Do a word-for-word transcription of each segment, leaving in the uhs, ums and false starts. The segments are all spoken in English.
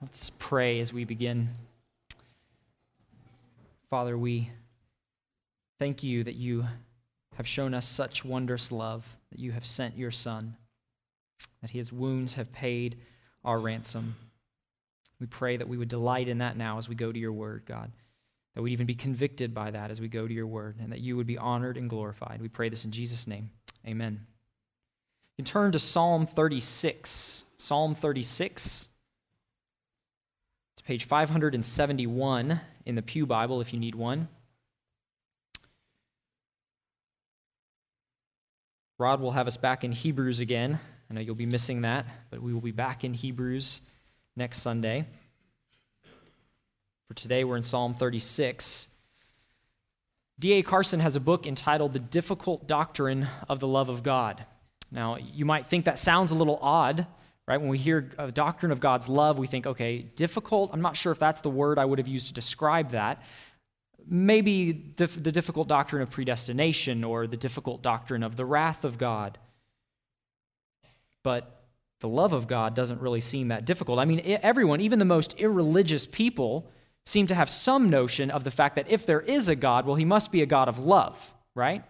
Let's pray as we begin. Father, we thank you that you have shown us such wondrous love, that you have sent your Son, that his wounds have paid our ransom. We pray that we would delight in that now as we go to your word, God, that we'd even be convicted by that as we go to your word, and that you would be honored and glorified. We pray this in Jesus' name. Amen. You can turn to Psalm thirty-six. Psalm thirty-six. It's page five hundred seventy-one in the Pew Bible if you need one. Rod will have us back in Hebrews again. I know you'll be missing that, but we will be back in Hebrews next Sunday. For today, we're in Psalm thirty-six. D A Carson has a book entitled The Difficult Doctrine of the Love of God. Now, you might think that sounds a little odd, right? When we hear a doctrine of God's love, we think, okay, difficult. I'm not sure if that's the word I would have used to describe that. Maybe dif- the difficult doctrine of predestination or the difficult doctrine of the wrath of God. But the love of God doesn't really seem that difficult. I mean, everyone, even the most irreligious people, seem to have some notion of the fact that if there is a God, well, he must be a God of love, right?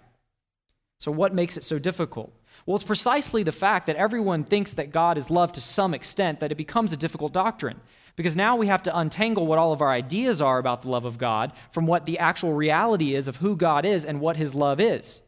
So what makes it so difficult? Well, it's precisely the fact that everyone thinks that God is love to some extent that it becomes a difficult doctrine. Because now we have to untangle what all of our ideas are about the love of God from what the actual reality is of who God is and what his love is.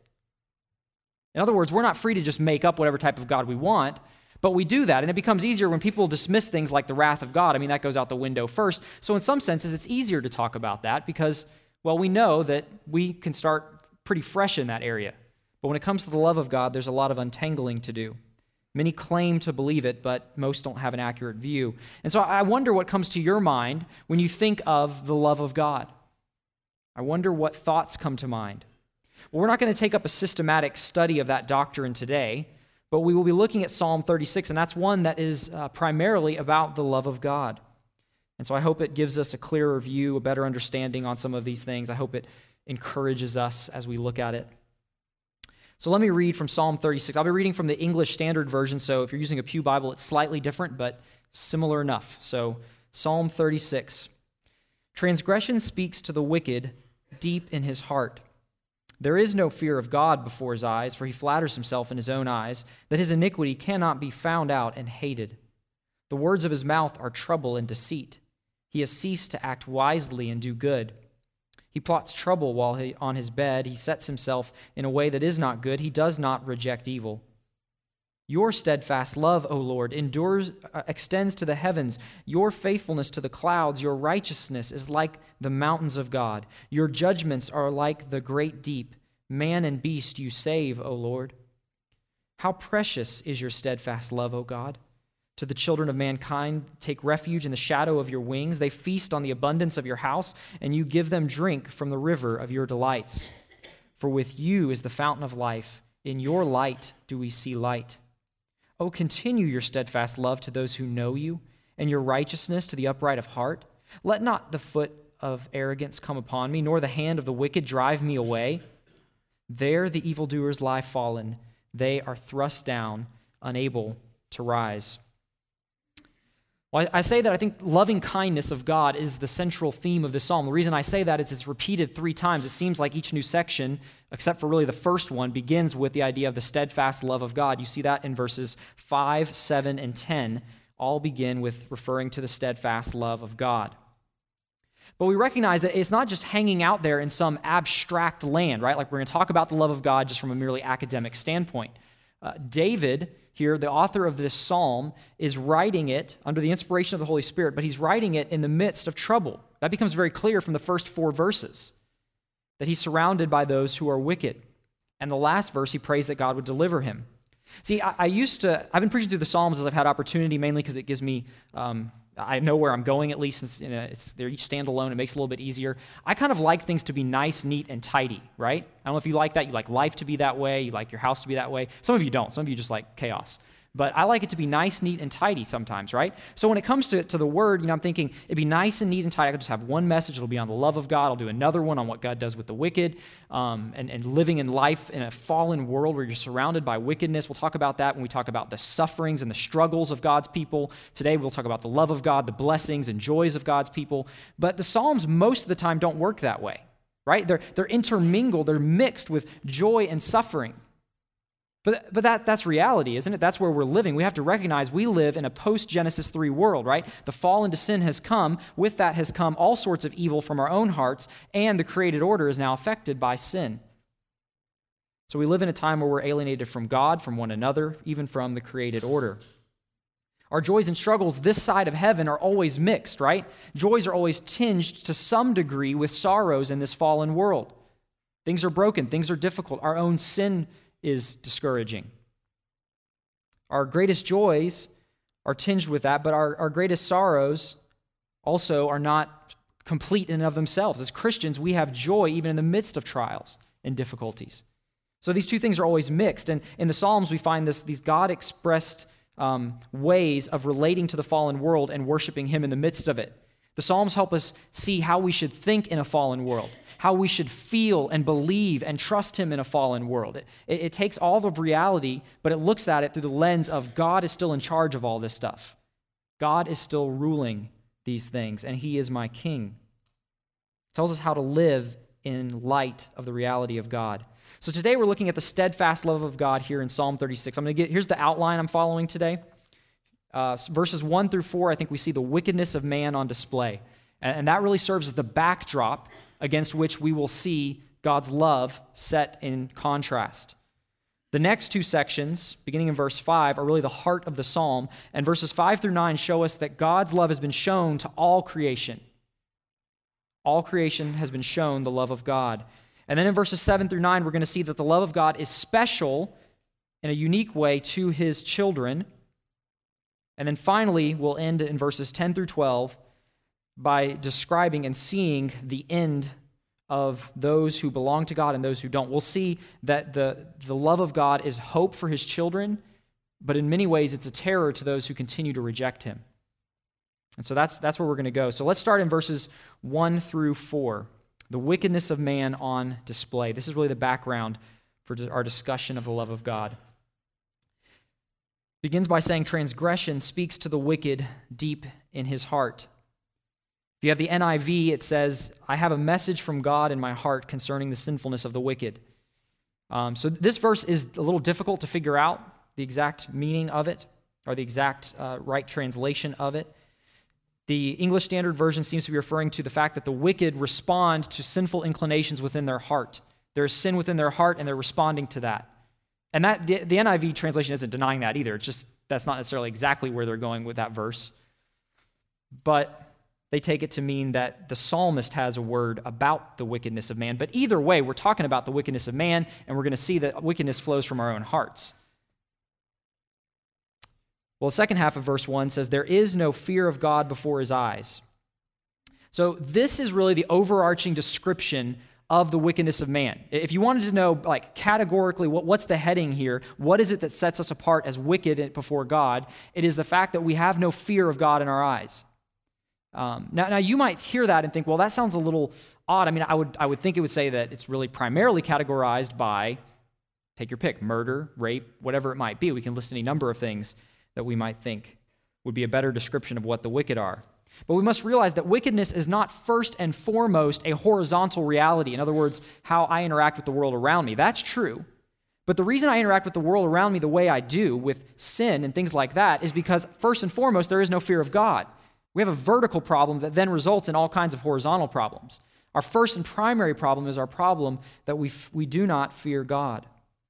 In other words, we're not free to just make up whatever type of God we want, but we do that, and it becomes easier when people dismiss things like the wrath of God. I mean, that goes out the window first. So in some senses, it's easier to talk about that because, well, we know that we can start pretty fresh in that area. But when it comes to the love of God, there's a lot of untangling to do. Many claim to believe it, but most don't have an accurate view. And so I wonder what comes to your mind when you think of the love of God. I wonder what thoughts come to mind. Well, we're not going to take up a systematic study of that doctrine today, but we will be looking at Psalm thirty-six, and that's one that is uh, primarily about the love of God. And so I hope it gives us a clearer view, a better understanding on some of these things. I hope it encourages us as we look at it. So let me read from Psalm thirty-six. I'll be reading from the English Standard Version, so if you're using a Pew Bible, it's slightly different, but similar enough. So Psalm thirty-six. Transgression speaks to the wicked deep in his heart. There is no fear of God before his eyes, for he flatters himself in his own eyes, that his iniquity cannot be found out and hated. The words of his mouth are trouble and deceit. He has ceased to act wisely and do good. He plots trouble while he, on his bed. He sets himself in a way that is not good. He does not reject evil. Your steadfast love, O Lord, endures, uh, extends to the heavens. Your faithfulness to the clouds. Your righteousness is like the mountains of God. Your judgments are like the great deep. Man and beast you save, O Lord. How precious is your steadfast love, O God. To the children of mankind, take refuge in the shadow of your wings. They feast on the abundance of your house, and you give them drink from the river of your delights. For with you is the fountain of life. In your light do we see light. Oh, continue your steadfast love to those who know you, and your righteousness to the upright of heart. Let not the foot of arrogance come upon me, nor the hand of the wicked drive me away. There the evildoers lie fallen. They are thrust down, unable to rise. Well, I say that I think loving kindness of God is the central theme of this psalm. The reason I say that is it's repeated three times. It seems like each new section, except for really the first one, begins with the idea of the steadfast love of God. You see that in verses five, seven, and ten, all begin with referring to the steadfast love of God. But we recognize that it's not just hanging out there in some abstract land, right? Like we're going to talk about the love of God just from a merely academic standpoint. Uh, David here, the author of this psalm, is writing it under the inspiration of the Holy Spirit, but he's writing it in the midst of trouble. That becomes very clear from the first four verses, that he's surrounded by those who are wicked. And the last verse, he prays that God would deliver him. See, I, I used to, I've been preaching through the Psalms as I've had opportunity, mainly because it gives me, um, I know where I'm going at least, since you know, it's, they're each standalone, it makes it a little bit easier. I kind of like things to be nice, neat, and tidy, right? I don't know if you like that. You like life to be that way. You like your house to be that way. Some of you don't. Some of you just like chaos. but I like it to be nice, neat, and tidy sometimes, right? So when it comes to, to the word, you know, I'm thinking it'd be nice and neat and tidy. I could just have one message. It'll be on the love of God. I'll do another one on what God does with the wicked, um, and, and living in life in a fallen world where you're surrounded by wickedness. We'll talk about that when we talk about the sufferings and the struggles of God's people. Today we'll talk about the love of God, the blessings and joys of God's people. But the Psalms most of the time don't work that way, right? They're, they're intermingled. They're mixed with joy and suffering. But, but that, that's reality, isn't it? That's where we're living. We have to recognize we live in a post-Genesis three world, right? The fall into sin has come. With that has come all sorts of evil from our own hearts, and the created order is now affected by sin. So we live in a time where we're alienated from God, from one another, even from the created order. Our joys and struggles this side of heaven are always mixed, right? Joys are always tinged to some degree with sorrows in this fallen world. Things are broken. Things are difficult. Our own sin is discouraging. Our greatest joys are tinged with that, but our, our greatest sorrows also are not complete in and of themselves. As Christians, we have joy even in the midst of trials and difficulties. So these two things are always mixed. And in the Psalms, we find this, these God-expressed um, ways of relating to the fallen world and worshiping Him in the midst of it. The Psalms help us see how we should think in a fallen world, how we should feel and believe and trust Him in a fallen world. It, it, it takes all of reality, but it looks at it through the lens of God is still in charge of all this stuff. God is still ruling these things, and He is my King. It tells us how to live in light of the reality of God. So today we're looking at the steadfast love of God here in Psalm thirty-six. I'm going to get, here's the outline I'm following today. Uh, verses one through four, I think we see the wickedness of man on display. And, and that really serves as the backdrop against which we will see God's love set in contrast. The next two sections, beginning in verse five, are really the heart of the psalm, and verses five through nine show us that God's love has been shown to all creation. All creation has been shown the love of God. And then in verses seven through nine, we're going to see that the love of God is special in a unique way to His children. And then finally, we'll end in verses ten through twelve by describing and seeing the end of those who belong to God and those who don't. We'll see that the, the love of God is hope for His children, but in many ways it's a terror to those who continue to reject Him. And so that's, that's where we're going to go. So let's start in verses one through four. The wickedness of man on display. This is really the background for our discussion of the love of God. It begins by saying transgression speaks to the wicked deep in his heart. If you have the N I V, it says, I have a message from God in my heart concerning the sinfulness of the wicked. Um, so this verse is a little difficult to figure out the exact meaning of it, or the exact uh, right translation of it. The English Standard Version seems to be referring to the fact that the wicked respond to sinful inclinations within their heart. There is sin within their heart, and they're responding to that. And that the, the N I V translation isn't denying that either. It's just that's not necessarily exactly where they're going with that verse. But they take it to mean that the psalmist has a word about the wickedness of man. But either way, we're talking about the wickedness of man, and we're going to see that wickedness flows from our own hearts. Well, the second half of verse one says, there is no fear of God before His eyes. So this is really the overarching description of the wickedness of man. If you wanted to know, like, categorically, what, what's the heading here? What is it that sets us apart as wicked before God? It is the fact that we have no fear of God in our eyes. Um, now, now, you might hear that and think, well, that sounds a little odd. I mean, I would, I would think it would say that it's really primarily categorized by, take your pick, murder, rape, whatever it might be. We can list any number of things that we might think would be a better description of what the wicked are. But we must realize that wickedness is not first and foremost a horizontal reality. In other words, how I interact with the world around me. That's true. But the reason I interact with the world around me the way I do, with sin and things like that, is because first and foremost, there is no fear of God. We have a vertical problem that then results in all kinds of horizontal problems. Our first and primary problem is our problem that we, f- we do not fear God.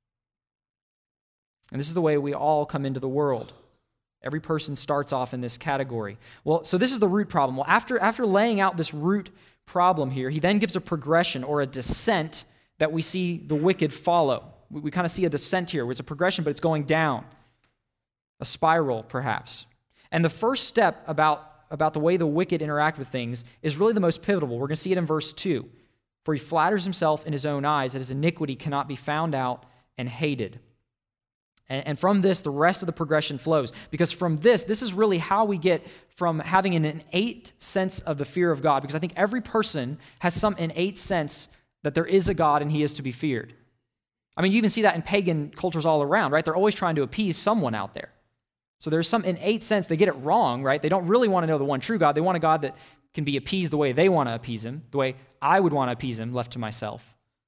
And this is the way we all come into the world. Every person starts off in this category. Well, so this is the root problem. Well, after, after laying out this root problem here, he then gives a progression or a descent that we see the wicked follow. We, we kind of see a descent here. It's a progression, but it's going down. A spiral, perhaps. And the first step about about the way the wicked interact with things is really the most pivotal. We're going to see it in verse two. For he flatters himself in his own eyes that his iniquity cannot be found out and hated. And, and from this, the rest of the progression flows. Because from this, this is really how we get from having an innate sense of the fear of God, because I think every person has some innate sense that there is a God and he is to be feared. I mean, you even see that in pagan cultures all around, right? They're always trying to appease someone out there. So there's some innate sense, they get it wrong, right? They don't really want to know the one true God. They want a God that can be appeased the way they want to appease him, the way I would want to appease him, left to myself.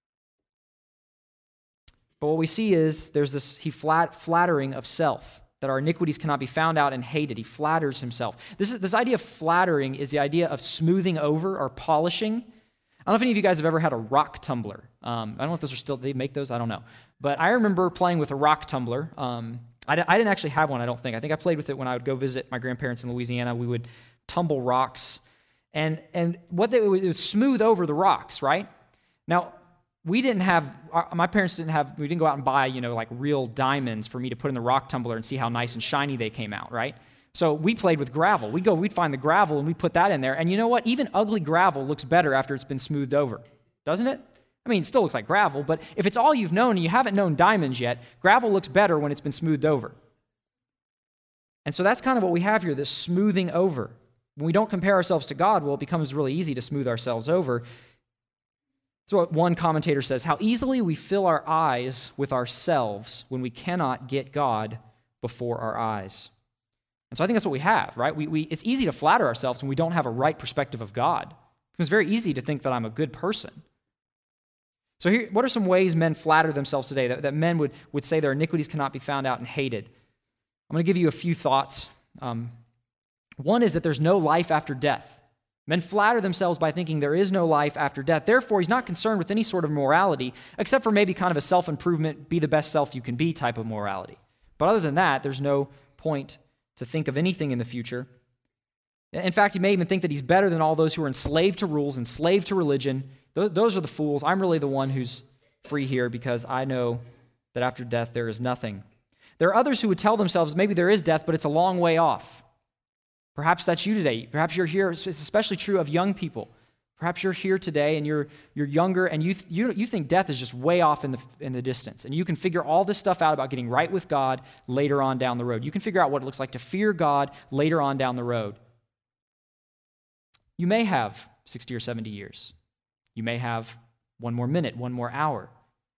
But what we see is there's this he flat, flattering of self, that our iniquities cannot be found out and hated. He flatters himself. This, is, this idea of flattering is the idea of smoothing over or polishing. I don't know if any of you guys have ever had a rock tumbler. Um, I don't know if those are still, they make those, I don't know. But I remember playing with a rock tumbler. Um, I, I didn't actually have one, I don't think. I think I played with it when I would go visit my grandparents in Louisiana. We would tumble rocks. And and what they, it would smooth over the rocks, right? Now, we didn't have, my parents didn't have, we didn't go out and buy, you know, like real diamonds for me to put in the rock tumbler and see how nice and shiny they came out, right? So we played with gravel. We'd go, we'd find the gravel and we'd put that in there. And you know what? Even ugly gravel looks better after it's been smoothed over, doesn't it? I mean, it still looks like gravel, but if it's all you've known and you haven't known diamonds yet, gravel looks better when it's been smoothed over. And so that's kind of what we have here, this smoothing over. When we don't compare ourselves to God, well, it becomes really easy to smooth ourselves over. So what one commentator says, how easily we fill our eyes with ourselves when we cannot get God before our eyes. And so I think that's what we have, right? We, we, it's easy to flatter ourselves when we don't have a right perspective of God. It's very easy to think that I'm a good person. So here, what are some ways men flatter themselves today, that, that men would, would say their iniquities cannot be found out and hated? I'm going to give you a few thoughts. Um, one is that there's no life after death. Men flatter themselves by thinking there is no life after death. Therefore, he's not concerned with any sort of morality, except for maybe kind of a self-improvement, be the best self you can be type of morality. But other than that, there's no point to think of anything in the future. In fact, he may even think that he's better than all those who are enslaved to rules, enslaved to religion. Those are the fools. I'm really the one who's free here because I know that after death there is nothing. There are others who would tell themselves maybe there is death, but it's a long way off. Perhaps that's you today. Perhaps you're here. It's especially true of young people. Perhaps you're here today and you're you're younger and you you you think death is just way off in the in the distance, and you can figure all this stuff out about getting right with God later on down the road. You can figure out what it looks like to fear God later on down the road. You may have sixty or seventy years. You may have one more minute, one more hour.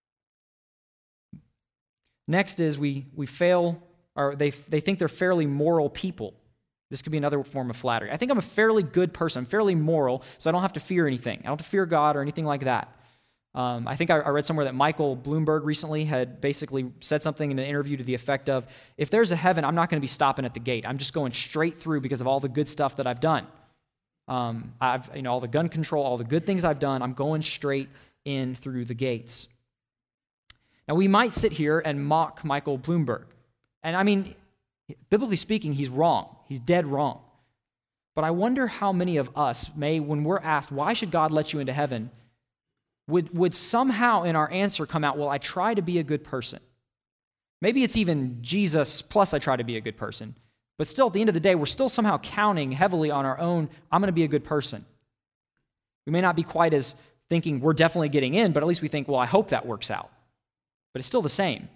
Next is we we fail, or they they think they're fairly moral people. This could be another form of flattery. I think I'm a fairly good person. I'm fairly moral, so I don't have to fear anything. I don't have to fear God or anything like that. Um, I think I, I read somewhere that Michael Bloomberg recently had basically said something in an interview to the effect of, if there's a heaven, I'm not going to be stopping at the gate. I'm just going straight through because of all the good stuff that I've done. Um, I've, you know, all the gun control, all the good things I've done, I'm going straight in through the gates. Now, we might sit here and mock Michael Bloomberg. And I mean, biblically speaking, he's wrong. He's dead wrong. But I wonder how many of us may, when we're asked, why should God let you into heaven, would, would somehow in our answer come out, well, I try to be a good person. Maybe it's even Jesus plus I try to be a good person. But still, at the end of the day, we're still somehow counting heavily on our own, I'm going to be a good person. We may not be quite as thinking we're definitely getting in, but at least we think, well, I hope that works out. But it's still the same.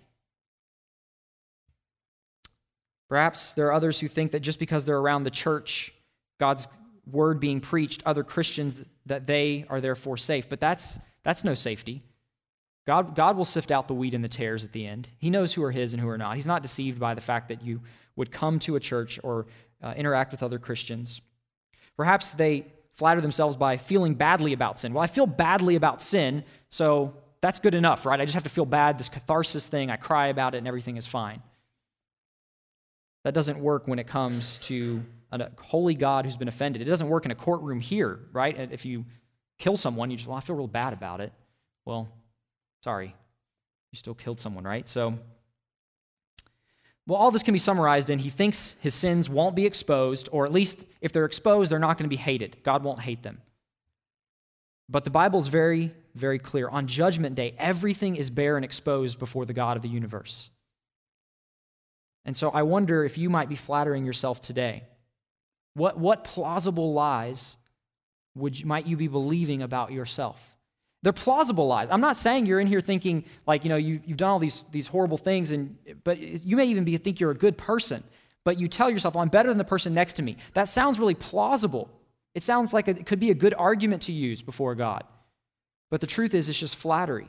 Perhaps there are others who think that just because they're around the church, God's word being preached, other Christians, that they are therefore safe. But that's that's no safety. God, God will sift out the wheat and the tares at the end. He knows who are his and who are not. He's not deceived by the fact that you would come to a church or uh, interact with other Christians. Perhaps they flatter themselves by feeling badly about sin. Well, I feel badly about sin, so that's good enough, right? I just have to feel bad, this catharsis thing, I cry about it and everything is fine. That doesn't work when it comes to a holy God who's been offended. It doesn't work in a courtroom here, right? If you kill someone, you just, well, I feel real bad about it. Well, sorry, you still killed someone, right? So, well, all this can be summarized in he thinks his sins won't be exposed, or at least if they're exposed, they're not going to be hated. God won't hate them. But the Bible's very, very clear. On Judgment Day, everything is bare and exposed before the God of the universe. And so I wonder if you might be flattering yourself today. What, what plausible lies would you, might you be believing about yourself? They're plausible lies. I'm not saying you're in here thinking like, you know, you, you've done all these, these horrible things, and but you may even be think you're a good person, but you tell yourself, well, I'm better than the person next to me. That sounds really plausible. It sounds like a, it could be a good argument to use before God. But the truth is, it's just flattery.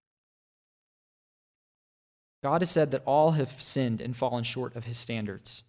God has said that all have sinned and fallen short of his standards.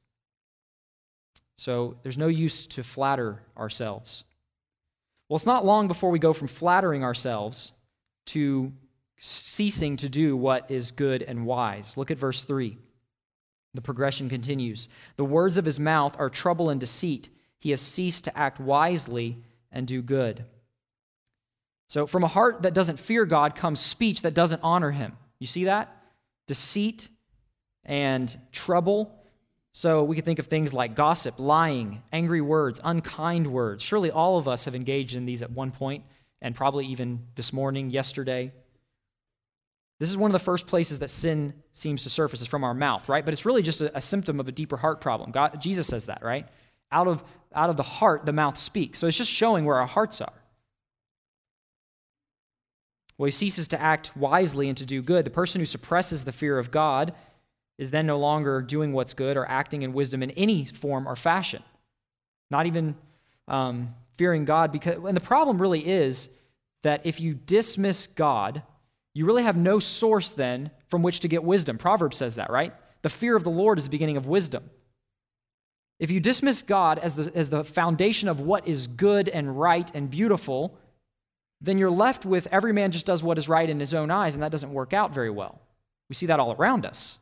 So there's no use to flatter ourselves. Well, it's not long before we go from flattering ourselves to ceasing to do what is good and wise. Look at verse three. The progression continues. The words of his mouth are trouble and deceit. He has ceased to act wisely and do good. So from a heart that doesn't fear God comes speech that doesn't honor him. You see that? Deceit and trouble. So we could think of things like gossip, lying, angry words, unkind words. Surely all of us have engaged in these at one point, and probably even this morning, yesterday. This is one of the first places that sin seems to surface, is from our mouth, right? But it's really just a, a symptom of a deeper heart problem. God, Jesus says that, right? Out of, out of the heart, the mouth speaks. So it's just showing where our hearts are. Well, he ceases to act wisely and to do good. The person who suppresses the fear of God is then no longer doing what's good or acting in wisdom in any form or fashion. Not even um, fearing God. Because, and the problem really is that if you dismiss God, you really have no source then from which to get wisdom. Proverbs says that, right? The fear of the Lord is the beginning of wisdom. If you dismiss God as the, as the foundation of what is good and right and beautiful, then you're left with every man just does what is right in his own eyes, and that doesn't work out very well. We see that all around us.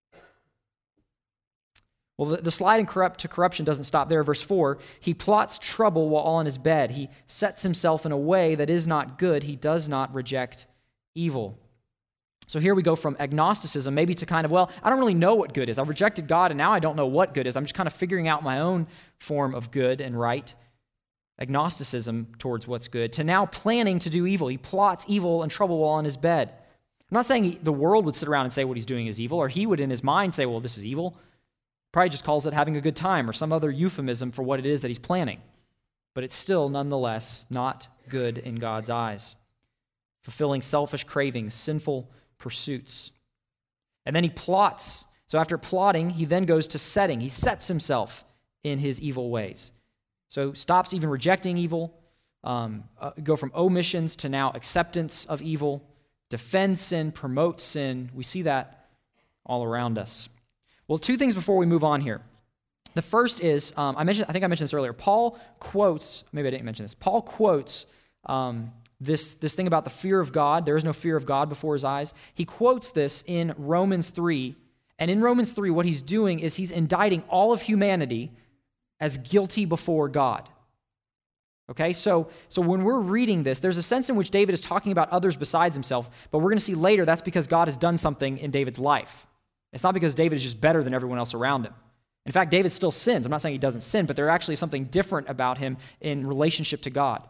Well, the, the slide in corrupt to corruption doesn't stop there. Verse four, he plots trouble while on his bed. He sets himself in a way that is not good. He does not reject evil. So here we go from agnosticism maybe to kind of, well, I don't really know what good is. I've rejected God, and now I don't know what good is. I'm just kind of figuring out my own form of good and right. Agnosticism towards what's good, to now planning to do evil. He plots evil and trouble while on his bed. I'm not saying he, the world would sit around and say what he's doing is evil, or he would in his mind say, well, this is evil. Probably just calls it having a good time or some other euphemism for what it is that he's planning. But it's still, nonetheless, not good in God's eyes. Fulfilling selfish cravings, sinful pursuits. And then he plots. So after plotting, he then goes to setting. He sets himself in his evil ways. So stops even rejecting evil, um, uh, go from omissions to now acceptance of evil, defends sin, promotes sin. We see that all around us. Well, two things before we move on here. The first is, um, I mentioned, I think I mentioned this earlier. Paul quotes, maybe I didn't mention this. Paul quotes um, this, this thing about the fear of God. There is no fear of God before his eyes. He quotes this in Romans three. And in Romans three, what he's doing is he's indicting all of humanity as guilty before God. Okay, so, so when we're reading this, there's a sense in which David is talking about others besides himself, but we're going to see later that's because God has done something in David's life. It's not because David is just better than everyone else around him. In fact, David still sins. I'm not saying he doesn't sin, but there's actually something different about him in relationship to God.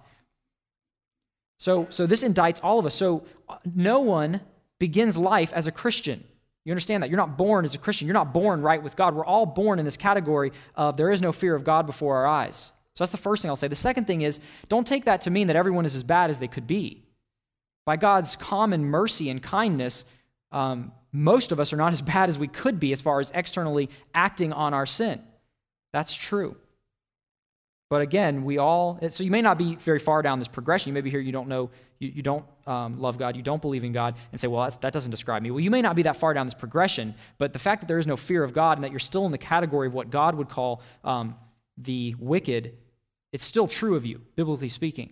So, so this indicts all of us. So no one begins life as a Christian. You understand that? You're not born as a Christian. You're not born right with God. We're all born in this category of there is no fear of God before our eyes. So that's the first thing I'll say. The second thing is, don't take that to mean that everyone is as bad as they could be. By God's common mercy and kindness, um, most of us are not as bad as we could be as far as externally acting on our sin. That's true. But again, we all, so you may not be very far down this progression. You may be here, you don't know, you, you don't um, love God, you don't believe in God, and say, well, that's, that doesn't describe me. Well, you may not be that far down this progression, but the fact that there is no fear of God and that you're still in the category of what God would call um, the wicked, it's still true of you, biblically speaking.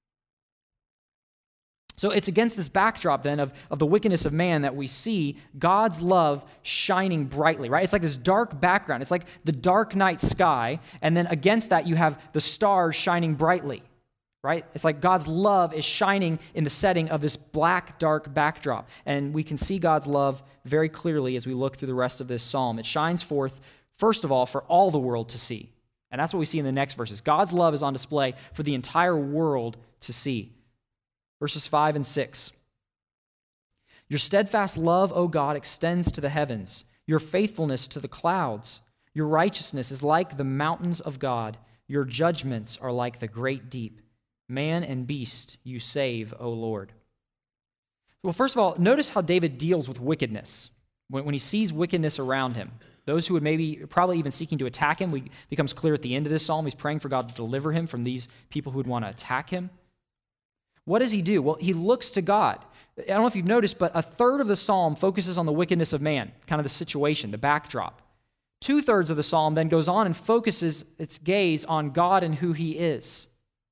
So it's against this backdrop then of, of the wickedness of man that we see God's love shining brightly, right? It's like this dark background. It's like the dark night sky, and then against that you have the stars shining brightly, right? It's like God's love is shining in the setting of this black, dark backdrop. And we can see God's love very clearly as we look through the rest of this psalm. It shines forth, first of all, for all the world to see. And that's what we see in the next verses. God's love is on display for the entire world to see. Verses five and six. Your steadfast love, O God, extends to the heavens, your faithfulness to the clouds. Your righteousness is like the mountains of God. Your judgments are like the great deep. Man and beast you save, O Lord. Well, first of all, notice how David deals with wickedness. When, when he sees wickedness around him, those who would maybe, probably even seeking to attack him, it becomes clear at the end of this psalm, he's praying for God to deliver him from these people who would want to attack him. What does he do? Well, he looks to God. I don't know if you've noticed, but a third of the psalm focuses on the wickedness of man, kind of the situation, the backdrop. Two-thirds of the psalm then goes on and focuses its gaze on God and who he is.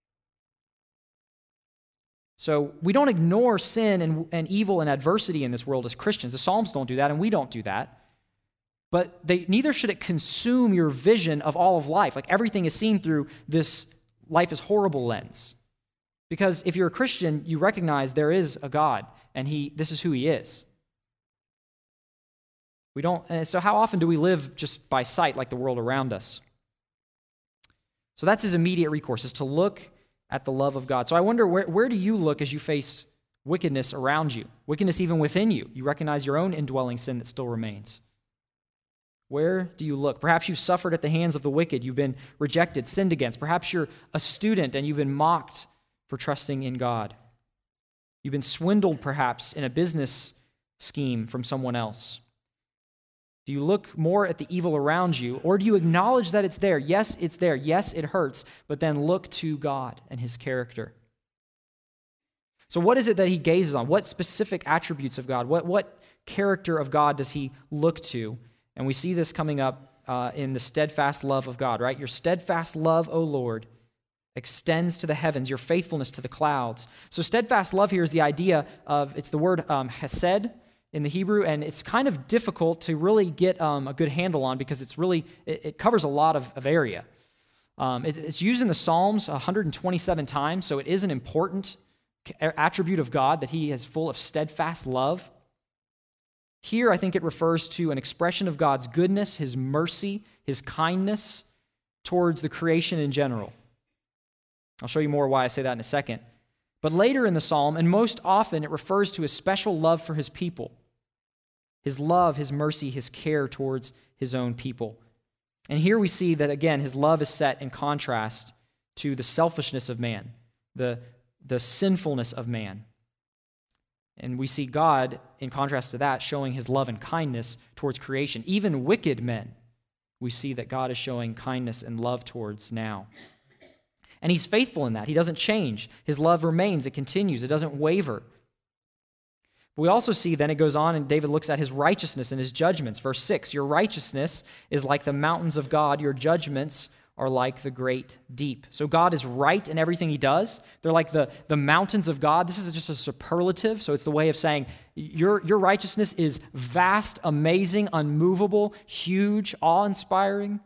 So we don't ignore sin and, and evil and adversity in this world as Christians. The Psalms don't do that, and we don't do that. But they, neither should it consume your vision of all of life. Like everything is seen through this life is horrible lens. Because if you're a Christian, you recognize there is a God, and he this is who he is. We don't, and so how often do we live just by sight like the world around us? So that's his immediate recourse, is to look at the love of God. So I wonder, where, where do you look as you face wickedness around you? Wickedness even within you. You recognize your own indwelling sin that still remains. Where do you look? Perhaps you've suffered at the hands of the wicked. You've been rejected, sinned against. Perhaps you're a student and you've been mocked for trusting in God. You've been swindled, perhaps, in a business scheme from someone else. Do you look more at the evil around you, or do you acknowledge that it's there? Yes, it's there. Yes, it hurts, but then look to God and his character. So what is it that he gazes on? What specific attributes of God? What, what character of God does he look to? And we see this coming up uh, in the steadfast love of God, right? Your steadfast love, O Lord, extends to the heavens, your faithfulness to the clouds. So steadfast love here is the idea of, it's the word um, hesed in the Hebrew, and it's kind of difficult to really get um, a good handle on because it's really, it, it covers a lot of, of area. Um, it, it's used in the Psalms one hundred twenty-seven times, so it is an important attribute of God that he is full of steadfast love. Here, I think it refers to an expression of God's goodness, his mercy, his kindness towards the creation in general. I'll show you more why I say that in a second. But later in the psalm, and most often, it refers to his special love for his people. His love, his mercy, his care towards his own people. And here we see that, again, his love is set in contrast to the selfishness of man, the, the sinfulness of man. And we see God, in contrast to that, showing his love and kindness towards creation. Even wicked men, we see that God is showing kindness and love towards now. And he's faithful in that. He doesn't change. His love remains. It continues. It doesn't waver. But we also see, then it goes on, and David looks at his righteousness and his judgments. Verse six, your righteousness is like the mountains of God. Your judgments are like the great deep. So God is right in everything he does. They're like the, the mountains of God. This is just a superlative, so it's the way of saying your, your righteousness is vast, amazing, unmovable, huge, awe-inspiring.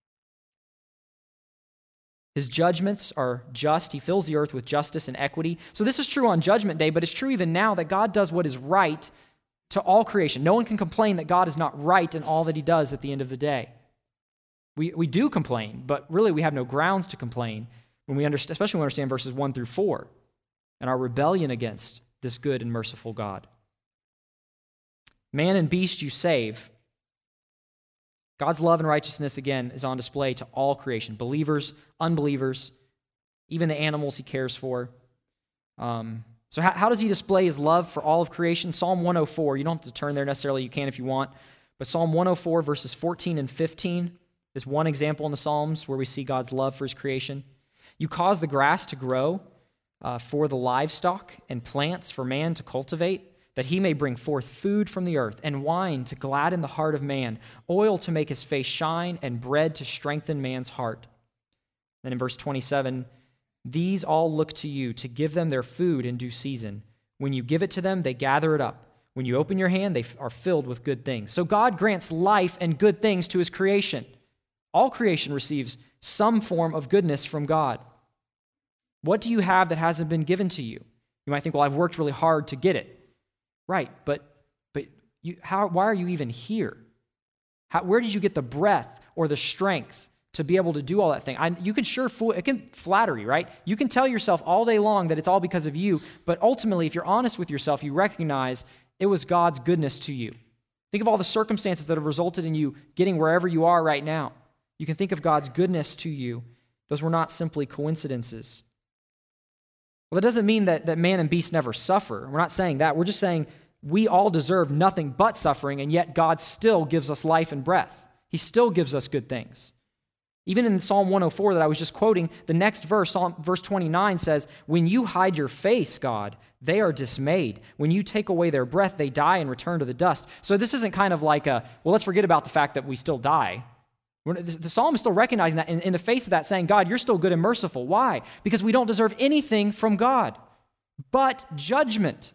His judgments are just. He fills the earth with justice and equity. So this is true on Judgment Day, but it's true even now that God does what is right to all creation. No one can complain that God is not right in all that he does at the end of the day. We we do complain, but really we have no grounds to complain when we understand, especially when we understand verses one through four and our rebellion against this good and merciful God. Man and beast you save. God's love and righteousness, again, is on display to all creation, believers, unbelievers, even the animals he cares for. Um, so how, how does he display his love for all of creation? Psalm one oh four, you don't have to turn there necessarily, you can if you want, but Psalm one oh four, verses fourteen and fifteen, is one example in the Psalms where we see God's love for his creation. You cause the grass to grow uh, for the livestock and plants for man to cultivate, that he may bring forth food from the earth, and wine to gladden the heart of man, oil to make his face shine, and bread to strengthen man's heart. Then in verse twenty-seven, these all look to you to give them their food in due season. When you give it to them, they gather it up. When you open your hand, they are filled with good things. So God grants life and good things to his creation. All creation receives some form of goodness from God. What do you have that hasn't been given to you? You might think, well, I've worked really hard to get it. Right, but but you, how? Why are you even here? How, where did you get the breath or the strength to be able to do all that thing? I, you can sure fool, it can flatter you, right? You can tell yourself all day long that it's all because of you, but ultimately, if you're honest with yourself, you recognize it was God's goodness to you. Think of all the circumstances that have resulted in you getting wherever you are right now. You can think of God's goodness to you. Those were not simply coincidences. Well, that doesn't mean that, that man and beast never suffer. We're not saying that. We're just saying we all deserve nothing but suffering, and yet God still gives us life and breath. He still gives us good things. Even in Psalm one oh four that I was just quoting, the next verse, Psalm, verse twenty-nine says, when you hide your face, God, they are dismayed. When you take away their breath, they die and return to the dust. So this isn't kind of like a, well, let's forget about the fact that we still die. The psalm is still recognizing that in, in the face of that, saying, God, you're still good and merciful. Why? Because we don't deserve anything from God but judgment.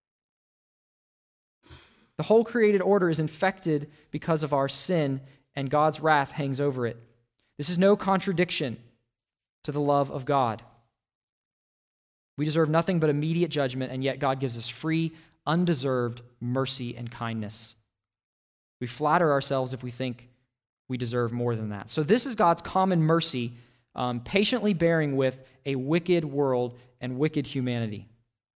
The whole created order is infected because of our sin, and God's wrath hangs over it. This is no contradiction to the love of God. We deserve nothing but immediate judgment, and yet God gives us free, undeserved mercy and kindness. We flatter ourselves if we think we deserve more than that. So this is God's common mercy, um, patiently bearing with a wicked world and wicked humanity.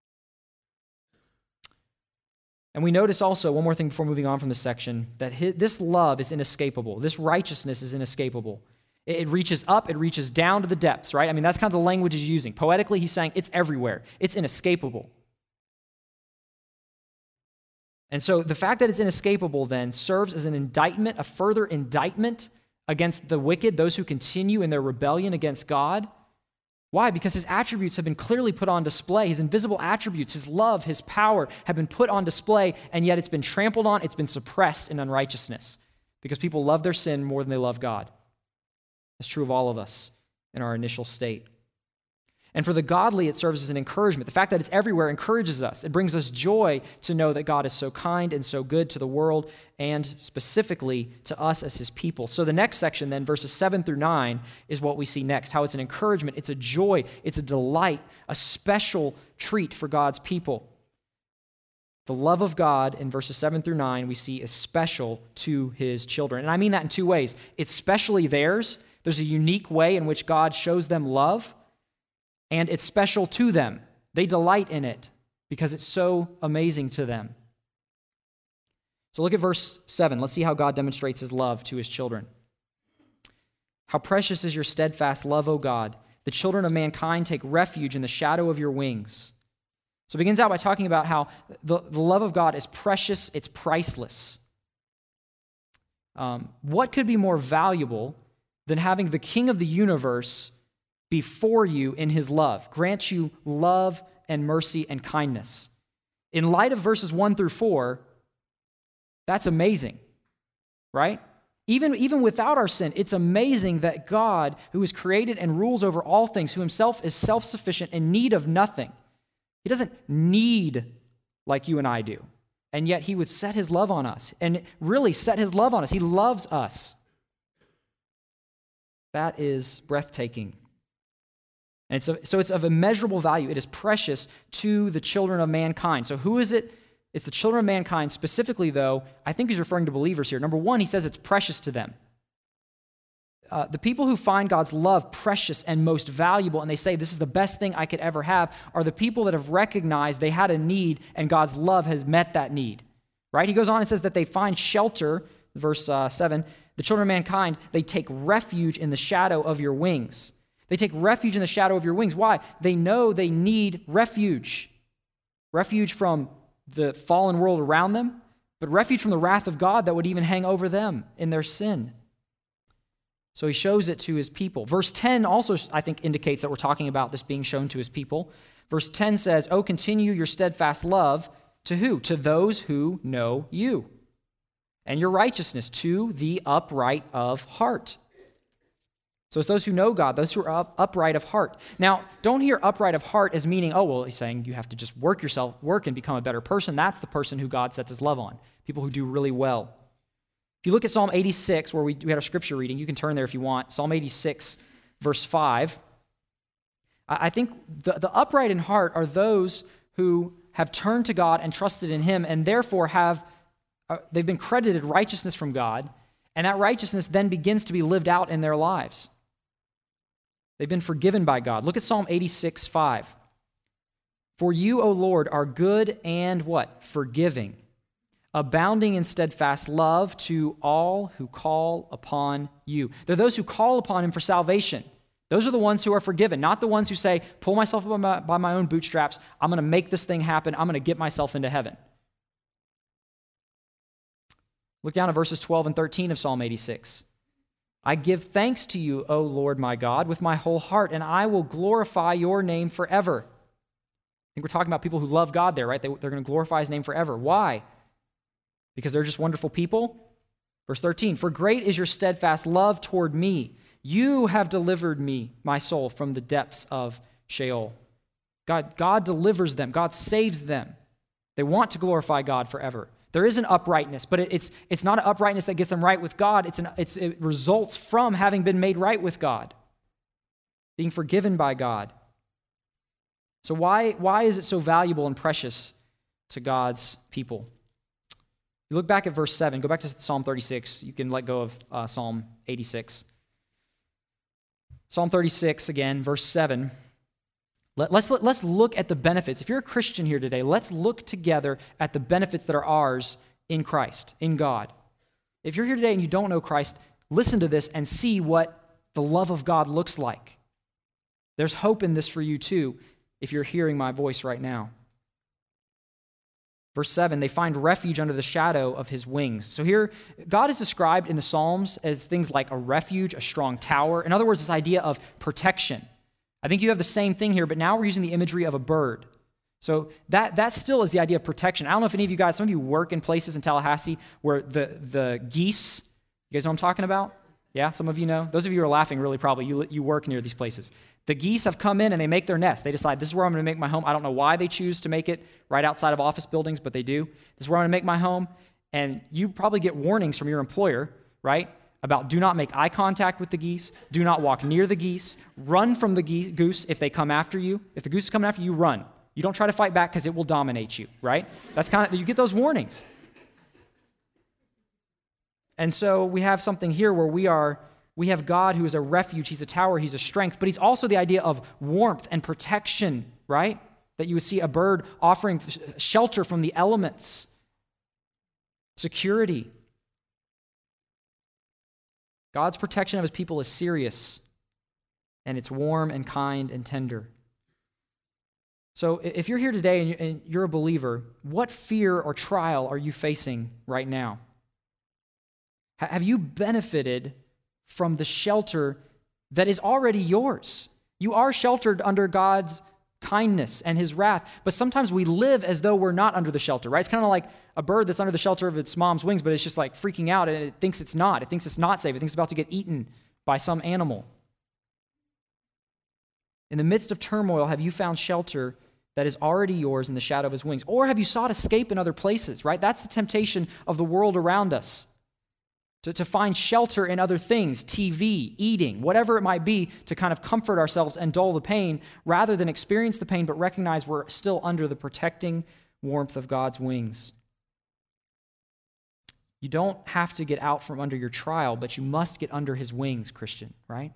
And we notice also, one more thing before moving on from this section, that his, this love is inescapable. This righteousness is inescapable. It, it reaches up, it reaches down to the depths, right? I mean, that's kind of the language he's using. Poetically, he's saying it's everywhere. It's inescapable. And so the fact that it's inescapable then serves as an indictment, a further indictment against the wicked, those who continue in their rebellion against God. Why? Because his attributes have been clearly put on display. His invisible attributes, his love, his power have been put on display, and yet it's been trampled on, it's been suppressed in unrighteousness because people love their sin more than they love God. It's true of all of us in our initial state. And for the godly, it serves as an encouragement. The fact that it's everywhere encourages us. It brings us joy to know that God is so kind and so good to the world and specifically to us as his people. So the next section then, verses seven through nine, is what we see next, how it's an encouragement, it's a joy, it's a delight, a special treat for God's people. The love of God in verses seven through nine we see is special to his children. And I mean that in two ways. It's specially theirs. There's a unique way in which God shows them love, and it's special to them. They delight in it because it's so amazing to them. So look at verse seven. Let's see how God demonstrates his love to his children. How precious is your steadfast love, O God. The children of mankind take refuge in the shadow of your wings. So it begins out by talking about how the, the love of God is precious, it's priceless. Um, what could be more valuable than having the King of the universe before you in his love, grant you love and mercy and kindness? In light of verses one through four, that's amazing, right? Even, even without our sin, it's amazing that God, who is created and rules over all things, who himself is self-sufficient in need of nothing, he doesn't need like you and I do, and yet he would set his love on us, and really set his love on us. He loves us. That is breathtaking. And so, so it's of immeasurable value. It is precious to the children of mankind. So who is it? It's the children of mankind. Specifically, though, I think he's referring to believers here. Number one, he says it's precious to them. Uh, the people who find God's love precious and most valuable, and they say, this is the best thing I could ever have, are the people that have recognized they had a need, and God's love has met that need. Right? He goes on and says that they find shelter, verse uh, seven, the children of mankind, they take refuge in the shadow of your wings. They take refuge in the shadow of your wings. Why? They know they need refuge. Refuge from the fallen world around them, but refuge from the wrath of God that would even hang over them in their sin. So he shows it to his people. Verse ten also, I think, indicates that we're talking about this being shown to his people. Verse ten says, "Oh, continue your steadfast love to who? To those who know you, and your righteousness to the upright of heart." So it's those who know God, those who are up, upright of heart. Now, don't hear upright of heart as meaning, oh, well, he's saying you have to just work yourself, work and become a better person. That's the person who God sets his love on, people who do really well. If you look at Psalm eighty-six, where we, we had our scripture reading, you can turn there if you want. Psalm eighty-six, verse five. I, I think the, the upright in heart are those who have turned to God and trusted in him, and therefore have, uh, they've been credited righteousness from God, and that righteousness then begins to be lived out in their lives. They've been forgiven by God. Look at Psalm eighty-six, five. "For you, O Lord, are good and" what? "Forgiving, abounding in steadfast love to all who call upon you." They're those who call upon him for salvation, Those are the ones who are forgiven, not the ones who say, pull myself up by my, by my own bootstraps. I'm going to make this thing happen. I'm going to get myself into heaven. Look down at verses twelve and thirteen of Psalm eighty-six. I give thanks to you, O Lord my God, with my whole heart, and I will glorify your name forever. I think we're talking about people who love God there, right? They, they're going to glorify his name forever. Why? Because they're just wonderful people? Verse thirteen, for great is your steadfast love toward me. You have delivered me, my soul, from the depths of Sheol. God, God delivers them. God saves them. They want to glorify God forever. There is an uprightness, but it, it's, it's not an uprightness that gets them right with God. It's an, it's, it results from having been made right with God, being forgiven by God. So why, why is it so valuable and precious to God's people? You look back at verse seven. Go back to Psalm thirty-six. You can let go of uh, Psalm eighty-six. Psalm thirty-six, again, verse seven. Let, let's, let, let's look at the benefits. If you're a Christian here today, let's look together at the benefits that are ours in Christ, in God. If you're here today and you don't know Christ, listen to this and see what the love of God looks like. There's hope in this for you too, if you're hearing my voice right now. Verse seven, they find refuge under the shadow of his wings. So here, God is described in the Psalms as things like a refuge, a strong tower. In other words, this idea of protection. I think you have the same thing here, but now we're using the imagery of a bird. So that, that still is the idea of protection. I don't know if any of you guys, some of you work in places in Tallahassee where the, the geese, you guys know what I'm talking about? Yeah, some of you know. Those of you who are laughing really probably, you, you work near these places. The geese have come in and they make their nest. They decide, this is where I'm going to make my home. I don't know why they choose to make it right outside of office buildings, but they do. This is where I'm going to make my home. And you probably get warnings from your employer, right, about do not make eye contact with the geese, do not walk near the geese, run from the geese, goose if they come after you. If the goose is coming after you, run. You don't try to fight back because it will dominate you, right? That's kind of, you get those warnings. And so we have something here where we are, we have God who is a refuge, he's a tower, he's a strength, but he's also the idea of warmth and protection, right? That you would see a bird offering shelter from the elements, security. God's protection of his people is serious, and it's warm and kind and tender. So if you're here today and you're a believer, what fear or trial are you facing right now? Have you benefited from the shelter that is already yours? You are sheltered under God's kindness and his wrath, but sometimes we live as though we're not under the shelter, right? It's kind of like a bird that's under the shelter of its mom's wings, but it's just like freaking out and it thinks it's not. It thinks it's not safe. It thinks it's about to get eaten by some animal. In the midst of turmoil, have you found shelter that is already yours in the shadow of his wings? Or have you sought escape in other places, right? That's the temptation of the world around us. To, to find shelter in other things, T V, eating, whatever it might be, to kind of comfort ourselves and dull the pain, rather than experience the pain, but recognize we're still under the protecting warmth of God's wings. You don't have to get out from under your trial, but you must get under his wings, Christian, right?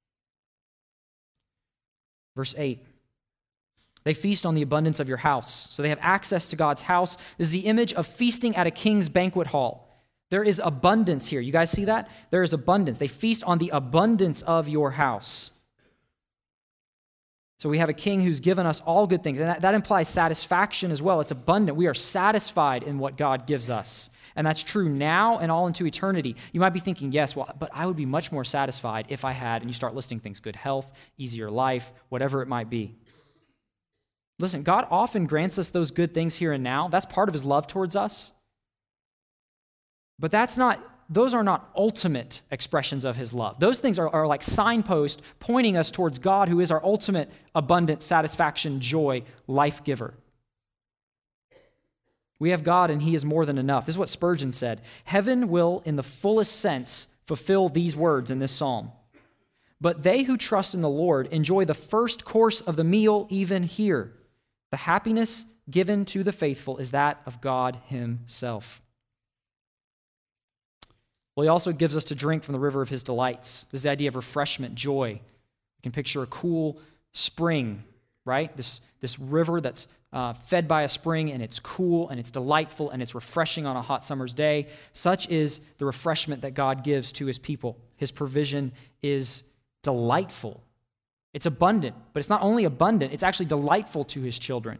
Verse eight. They feast on the abundance of your house. So they have access to God's house. This is the image of feasting at a king's banquet hall. There is abundance here. You guys see that? There is abundance. They feast on the abundance of your house. So we have a king who's given us all good things. And that, that implies satisfaction as well. It's abundant. We are satisfied in what God gives us. And that's true now and all into eternity. You might be thinking, yes, well, but I would be much more satisfied if I had, and you start listing things, good health, easier life, whatever it might be. Listen, God often grants us those good things here and now. That's part of his love towards us. But that's not, those are not ultimate expressions of his love. Those things are, are like signposts pointing us towards God, who is our ultimate, abundant satisfaction, joy, life giver. We have God and he is more than enough. This is what Spurgeon said. Heaven will, in the fullest sense, fulfill these words in this psalm. But they who trust in the Lord enjoy the first course of the meal even here. The happiness given to the faithful is that of God himself. Well, he also gives us to drink from the river of his delights. This is the idea of refreshment, joy. You can picture a cool spring, right? This, this river that's uh, fed by a spring, and it's cool, and it's delightful, and it's refreshing on a hot summer's day. Such is the refreshment that God gives to his people. His provision is delightful. It's abundant, but it's not only abundant, it's actually delightful to his children.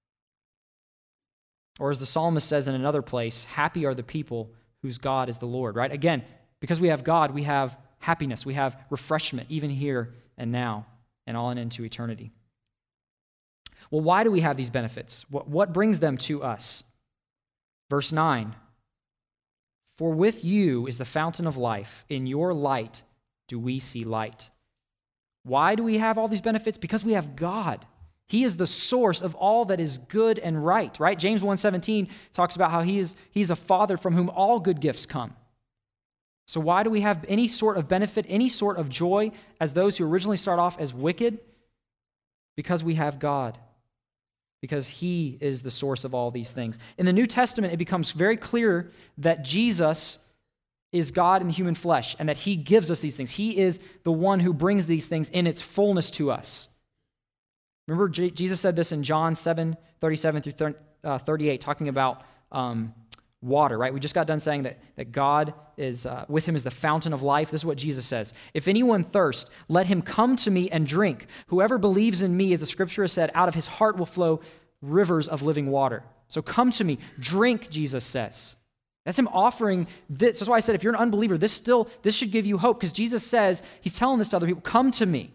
Or as the psalmist says in another place, happy are the people whose God is the Lord, right? Again, because we have God, we have happiness, we have refreshment, even here and now, and on into eternity. Well, why do we have these benefits? What, what brings them to us? Verse nine, for with you is the fountain of life. In your light do we see light. Why do we have all these benefits? Because we have God. He is the source of all that is good and right, right? James one seventeen talks about how he is, he's a father from whom all good gifts come. So why do we have any sort of benefit, any sort of joy as those who originally start off as wicked? Because we have God. Because he is the source of all these things. In the New Testament, it becomes very clear that Jesus is God in human flesh and that he gives us these things. He is the one who brings these things in its fullness to us. Remember, J- Jesus said this in John seven, thirty-seven through thirty-eight, talking about um, water, right? We just got done saying that, that God is, uh, with him is the fountain of life. This is what Jesus says. If anyone thirst, let him come to me and drink. Whoever believes in me, as the scripture has said, out of his heart will flow rivers of living water. So come to me, drink, Jesus says. That's him offering this. That's why I said if you're an unbeliever, this still, this should give you hope, because Jesus says, he's telling this to other people, come to me.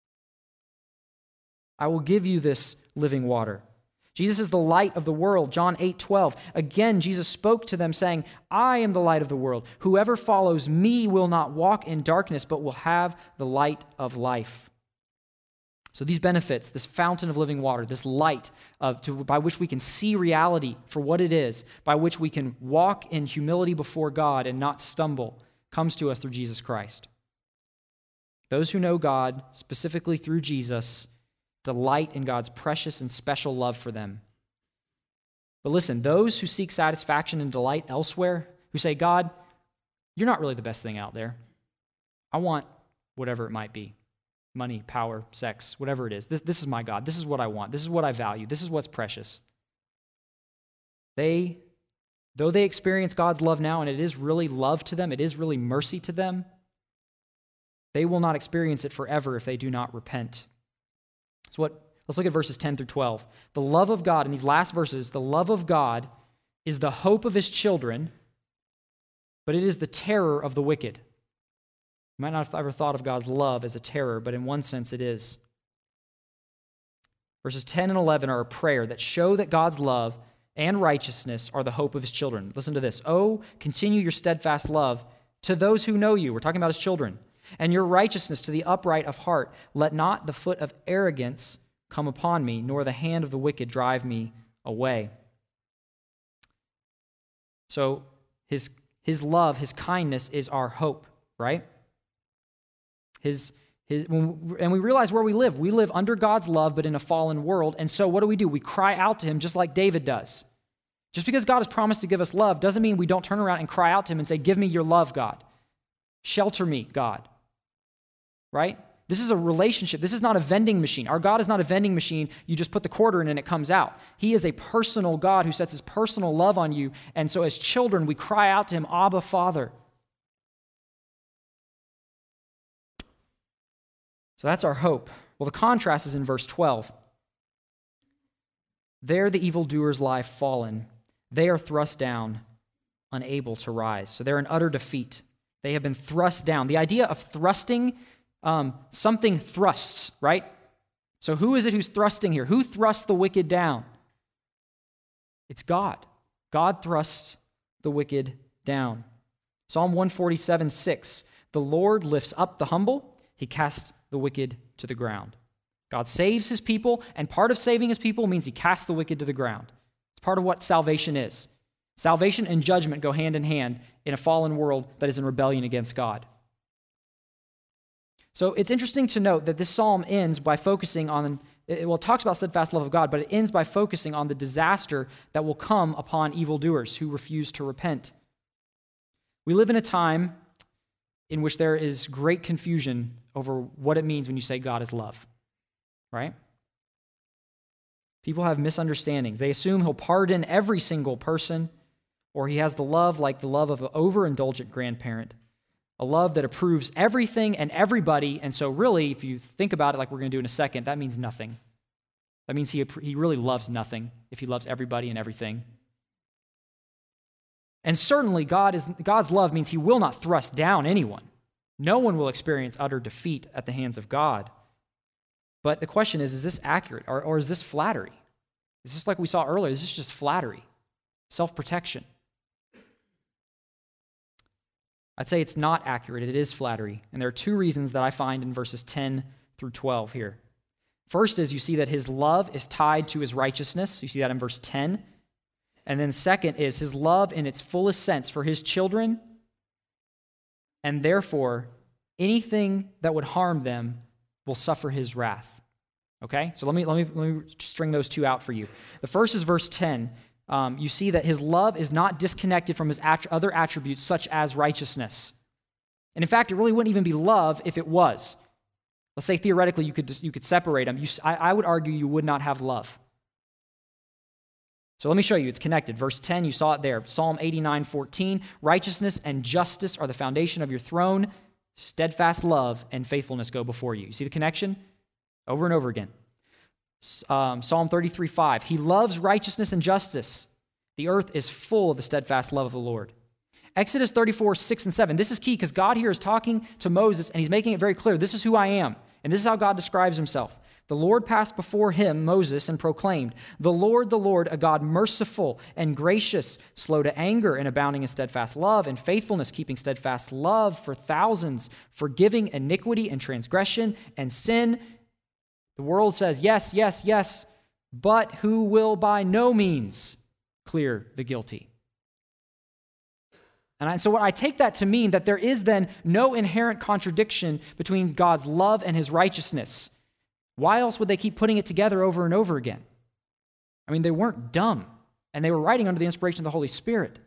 I will give you this living water. Jesus is the light of the world, John eight twelve. Again, Jesus spoke to them saying, I am the light of the world. Whoever follows me will not walk in darkness, but will have the light of life. So these benefits, this fountain of living water, this light of, to, by which we can see reality for what it is, by which we can walk in humility before God and not stumble, comes to us through Jesus Christ. Those who know God, specifically through Jesus, delight in God's precious and special love for them. But listen, those who seek satisfaction and delight elsewhere, who say, God, you're not really the best thing out there. I want whatever it might be, money, power, sex, whatever it is. This, this is my God. This is what I want. This is what I value. This is what's precious. They, though they experience God's love now, and it is really love to them, it is really mercy to them, they will not experience it forever if they do not repent. So what? Let's look at verses ten through twelve. The love of God, in these last verses, the love of God is the hope of his children, but it is the terror of the wicked. You might not have ever thought of God's love as a terror, but in one sense it is. Verses ten and eleven are a prayer that show that God's love and righteousness are the hope of his children. Listen to this. Oh, continue your steadfast love to those who know you. We're talking about his children. And your righteousness to the upright of heart. Let not the foot of arrogance come upon me, nor the hand of the wicked drive me away. So his, his love, his kindness is our hope, right? His, his, when, and we realize where we live. We live under God's love, but in a fallen world. And so what do we do? We cry out to him just like David does. Just because God has promised to give us love doesn't mean we don't turn around and cry out to him and say, give me your love, God. Shelter me, God. Right? This is a relationship. This is not a vending machine. Our God is not a vending machine. You just put the quarter in and it comes out. He is a personal God who sets his personal love on you. And so as children, we cry out to him, Abba, Father. So that's our hope. Well, the contrast is in verse twelve. There the evildoers lie fallen. They are thrust down, unable to rise. So they're in utter defeat. They have been thrust down. The idea of thrusting, um, something thrusts, right? So who is it who's thrusting here? Who thrusts the wicked down? It's God. God thrusts the wicked down. Psalm one forty-seven, six. The Lord lifts up the humble. He casts the wicked to the ground. God saves his people, and part of saving his people means he casts the wicked to the ground. It's part of what salvation is. Salvation and judgment go hand in hand in a fallen world that is in rebellion against God. So it's interesting to note that this psalm ends by focusing on, well, it talks about steadfast love of God, but it ends by focusing on the disaster that will come upon evildoers who refuse to repent. We live in a time in which there is great confusion over what it means when you say God is love, right? People have misunderstandings. They assume he'll pardon every single person, or he has the love like the love of an overindulgent grandparent. a love that approves everything and everybody. And so really, if you think about it like we're going to do in a second, that means nothing. That means he, he really loves nothing if he loves everybody and everything. And certainly God is, God's love means he will not thrust down anyone. No one will experience utter defeat at the hands of God. But the question is, is this accurate or, or is this flattery? Is this like we saw earlier? Is this just flattery, self-protection? I'd say it's not accurate. It is flattery. And there are two reasons that I find in verses ten through twelve here. First is you see that his love is tied to his righteousness. You see that in verse ten. And then second is his love in its fullest sense for his children, and therefore anything that would harm them will suffer his wrath. Okay? So let me, let me, let me string those two out for you. The first is verse ten. Um, you see that his love is not disconnected from his att- other attributes, such as righteousness. And in fact, it really wouldn't even be love if it was. Let's say theoretically you could, you could separate them. You, I, I would argue you would not have love. So let me show you. It's connected. Verse ten, you saw it there. Psalm eighty-nine fourteen, righteousness and justice are the foundation of your throne. Steadfast love and faithfulness go before you. You see the connection? Over and over again. Um, Psalm thirty-three five, he loves righteousness and justice. The earth is full of the steadfast love of the Lord. Exodus thirty-four six and seven, this is key because God here is talking to Moses and he's making it very clear. This is who I am. And this is how God describes himself. The Lord passed before him, Moses, and proclaimed, the Lord, the Lord, a God merciful and gracious, slow to anger and abounding in steadfast love and faithfulness, keeping steadfast love for thousands, forgiving iniquity and transgression and sin. The world says, yes, yes, yes, but who will by no means clear the guilty? And I, so I take that to mean that there is then no inherent contradiction between God's love and his righteousness. Why else would they keep putting it together over and over again? I mean, they weren't dumb, and they were writing under the inspiration of the Holy Spirit.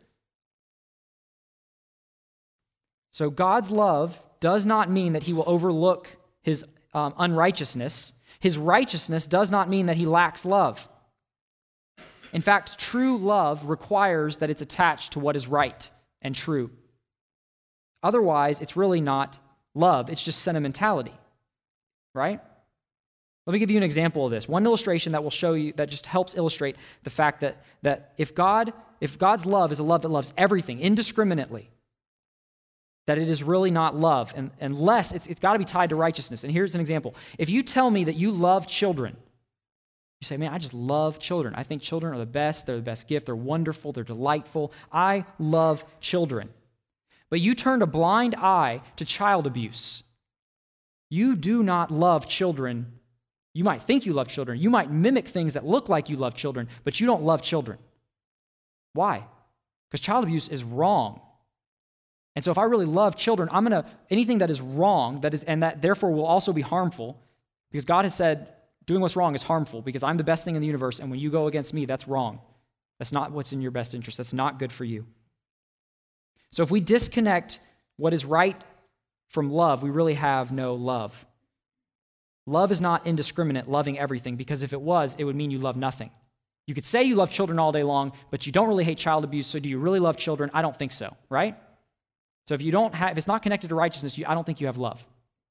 So God's love does not mean that he will overlook his um, unrighteousness. His righteousness does not mean that he lacks love. In fact, true love requires that it's attached to what is right and true. Otherwise, it's really not love. It's just sentimentality, right? Let me give you an example of this. One illustration that will show you, that just helps illustrate the fact that, that if God, if God's love is a love that loves everything indiscriminately, that it is really not love, and, unless it's, it's got to be tied to righteousness. And here's an example. If you tell me that you love children, you say, man, I just love children. I think children are the best. They're the best gift. They're wonderful. They're delightful. I love children. But you turned a blind eye to child abuse. You do not love children. You might think you love children. You might mimic things that look like you love children, but you don't love children. Why? Because child abuse is wrong. And so if I really love children, I'm going to, anything that is wrong, that is, and that therefore will also be harmful, because God has said doing what's wrong is harmful, because I'm the best thing in the universe, and when you go against me, that's wrong. That's not what's in your best interest. That's not good for you. So if we disconnect what is right from love, we really have no love. Love is not indiscriminate, loving everything, because if it was, it would mean you love nothing. You could say you love children all day long, but you don't really hate child abuse, so do you really love children? I don't think so, right? So if you don't have, if it's not connected to righteousness, you, I don't think you have love.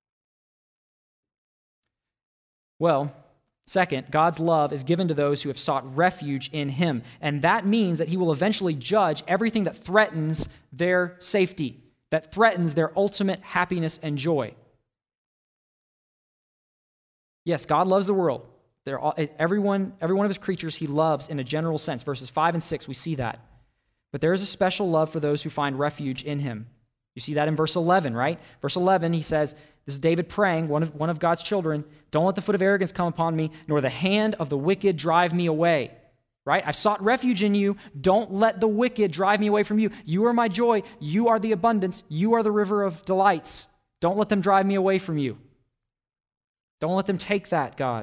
Well, second, God's love is given to those who have sought refuge in him, and that means that he will eventually judge everything that threatens their safety, that threatens their ultimate happiness and joy. Yes, God loves the world. They're all, everyone, every one of his creatures he loves in a general sense. Verses five and six, we see that. But there is a special love for those who find refuge in him. You see that in verse eleven, right? Verse eleven, he says, this is David praying, one of, one of God's children, don't let the foot of arrogance come upon me, nor the hand of the wicked drive me away. Right? I've sought refuge in you. Don't let the wicked drive me away from you. You are my joy. You are the abundance. You are the river of delights. Don't let them drive me away from you. Don't let them take that, God.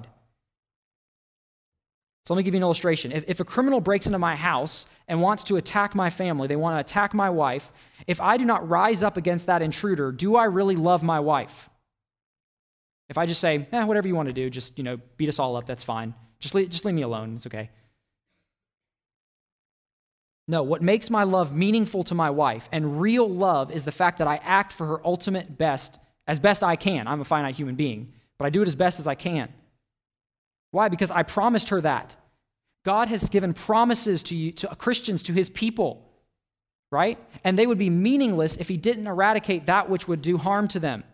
So let me give you an illustration. If, if a criminal breaks into my house and wants to attack my family, they want to attack my wife, if I do not rise up against that intruder, do I really love my wife? If I just say, eh, whatever you want to do, just, you know, beat us all up, that's fine. Just leave, just leave me alone, it's okay. No, what makes my love meaningful to my wife and real love is the fact that I act for her ultimate best as best I can. I'm a finite human being, but I do it as best as I can. Why? Because I promised her that. God has given promises to you, to Christians, to his people, right? And they would be meaningless if he didn't eradicate that which would do harm to them.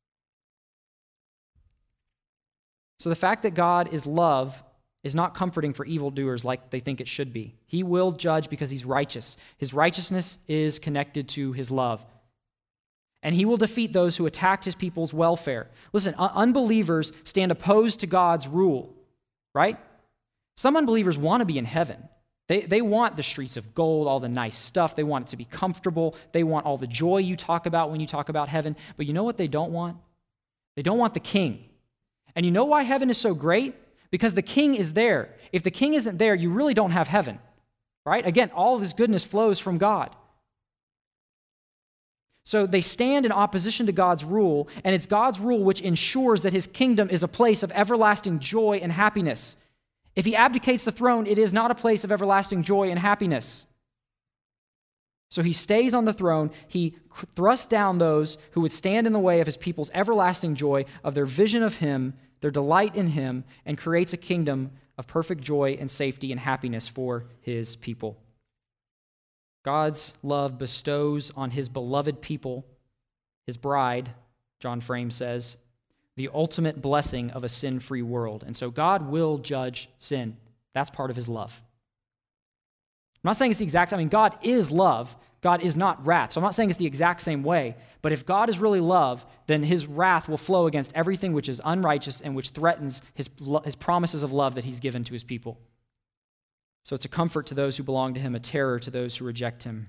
So the fact that God is love is not comforting for evildoers like they think it should be. He will judge because he's righteous. His righteousness is connected to his love. And he will defeat those who attack his people's welfare. Listen, un- unbelievers stand opposed to God's rule, right? Some unbelievers want to be in heaven. They, they want the streets of gold, all the nice stuff. They want it to be comfortable. They want all the joy you talk about when you talk about heaven. But you know what they don't want? They don't want the king. And you know why heaven is so great? Because the king is there. If the king isn't there, you really don't have heaven, right? Again, all of this goodness flows from God. So they stand in opposition to God's rule, and it's God's rule which ensures that his kingdom is a place of everlasting joy and happiness. If he abdicates the throne, it is not a place of everlasting joy and happiness. So he stays on the throne. He thrusts down those who would stand in the way of his people's everlasting joy, of their vision of him, their delight in him, and creates a kingdom of perfect joy and safety and happiness for his people. God's love bestows on his beloved people, his bride, John Frame says, the ultimate blessing of a sin-free world. And so God will judge sin. That's part of his love. I'm not saying it's the exact, I mean, God is love. God is not wrath. So I'm not saying it's the exact same way. But if God is really love, then his wrath will flow against everything which is unrighteous and which threatens his, his promises of love that he's given to his people. So it's a comfort to those who belong to him, a terror to those who reject him.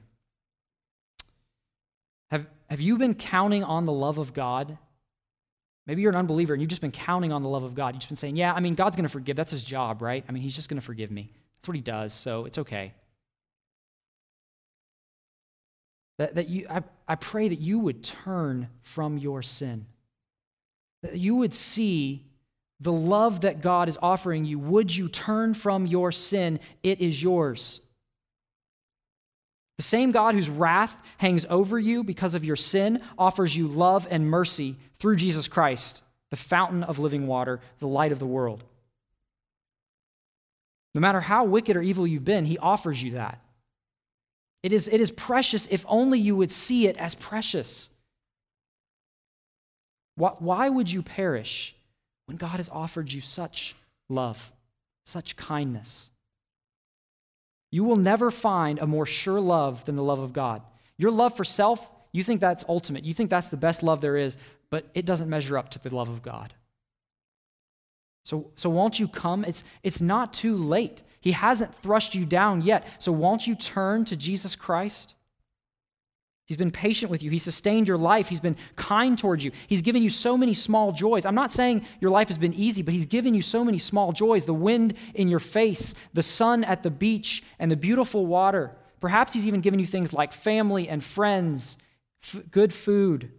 Have, have you been counting on the love of God? Maybe you're an unbeliever and you've just been counting on the love of God. You've just been saying, yeah, I mean, God's going to forgive. That's his job, right? I mean, he's just going to forgive me. That's what he does, so it's okay. That, that you, I, I pray that you would turn from your sin. That you would see the love that God is offering you. Would you turn from your sin? It is yours. The same God whose wrath hangs over you because of your sin offers you love and mercy through Jesus Christ, the fountain of living water, the light of the world. No matter how wicked or evil you've been, he offers you that. It is, it is precious if only you would see it as precious. Why, why would you perish when God has offered you such love, such kindness? You will never find a more sure love than the love of God. Your love for self, you think that's ultimate. You think that's the best love there is, but it doesn't measure up to the love of God. So, so won't you come? It's, it's not too late. He hasn't thrust you down yet. So won't you turn to Jesus Christ? He's been patient with you. He sustained your life. He's been kind towards you. He's given you so many small joys. I'm not saying your life has been easy, but he's given you so many small joys. The wind in your face, the sun at the beach, and the beautiful water. Perhaps he's even given you things like family and friends, f- good food.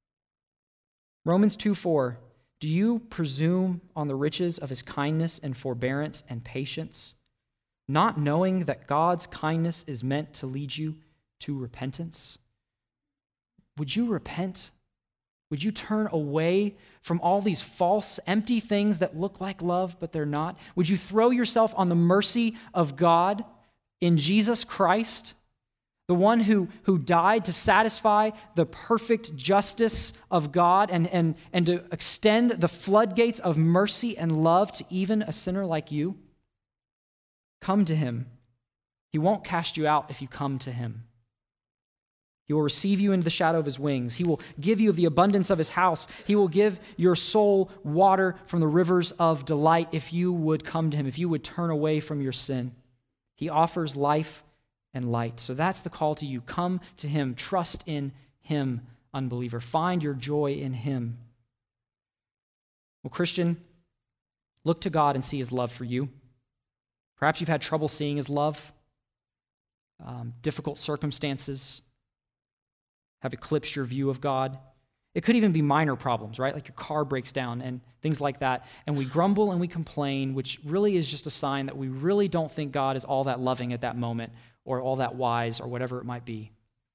Romans two four, do you presume on the riches of his kindness and forbearance and patience, not knowing that God's kindness is meant to lead you to repentance? Would you repent? Would you turn away from all these false, empty things that look like love, but they're not? Would you throw yourself on the mercy of God in Jesus Christ, the one who, who died to satisfy the perfect justice of God and, and, and to extend the floodgates of mercy and love to even a sinner like you? Come to him. He won't cast you out if you come to him. He will receive you into the shadow of his wings. He will give you of the abundance of his house. He will give your soul water from the rivers of delight if you would come to him, if you would turn away from your sin. He offers life and light. So that's the call to you. Come to him. Trust in him, unbeliever. Find your joy in him. Well, Christian, look to God and see his love for you. Perhaps you've had trouble seeing his love. Um, difficult circumstances have eclipsed your view of God. It could even be minor problems, right? Like your car breaks down and things like that. And we grumble and we complain, which really is just a sign that we really don't think God is all that loving at that moment, or all that wise or whatever it might be.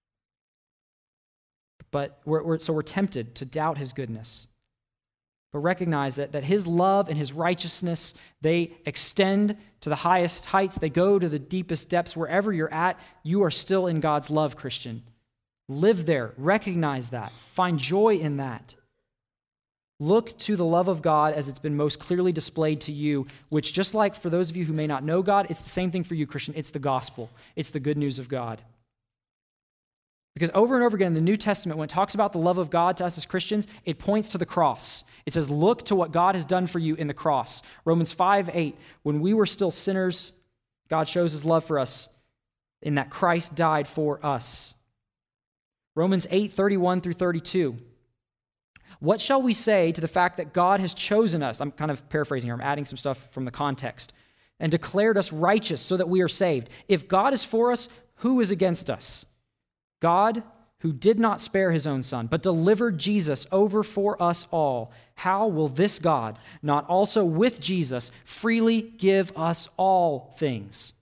But we're, we're, so we're tempted to doubt his goodness. But recognize that, that his love and his righteousness, they extend to the highest heights. They go to the deepest depths. Wherever you're at, you are still in God's love, Christian. Live there. Recognize that. Find joy in that. Look to the love of God as it's been most clearly displayed to you, which just like for those of you who may not know God, it's the same thing for you, Christian. It's the gospel. It's the good news of God. Because over and over again in the New Testament, when it talks about the love of God to us as Christians, it points to the cross. It says, look to what God has done for you in the cross. Romans five eight, when we were still sinners, God shows his love for us in that Christ died for us. Romans eight thirty-one through thirty-two. What shall we say to the fact that God has chosen us? I'm kind of paraphrasing here. I'm adding some stuff from the context. And declared us righteous so that we are saved. If God is for us, who is against us? God, who did not spare his own son, but delivered Jesus over for us all, how will this God not also with Jesus freely give us all things?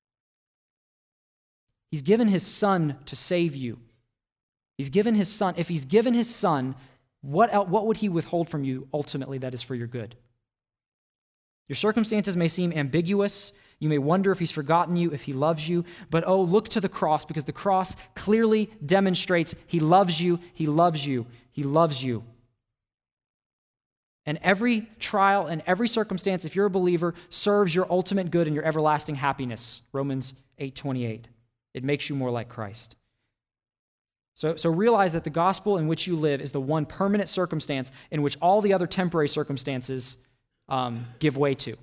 He's given his son to save you. He's given his son. If he's given his son, what else, what would he withhold from you ultimately that is for your good? Your circumstances may seem ambiguous. You may wonder if he's forgotten you, if he loves you. But oh, look to the cross, because the cross clearly demonstrates he loves you, he loves you, he loves you. And every trial and every circumstance, if you're a believer, serves your ultimate good and your everlasting happiness. Romans eight twenty-eight. It makes you more like Christ. So, so realize that the gospel in which you live is the one permanent circumstance in which all the other temporary circumstances um, give way to.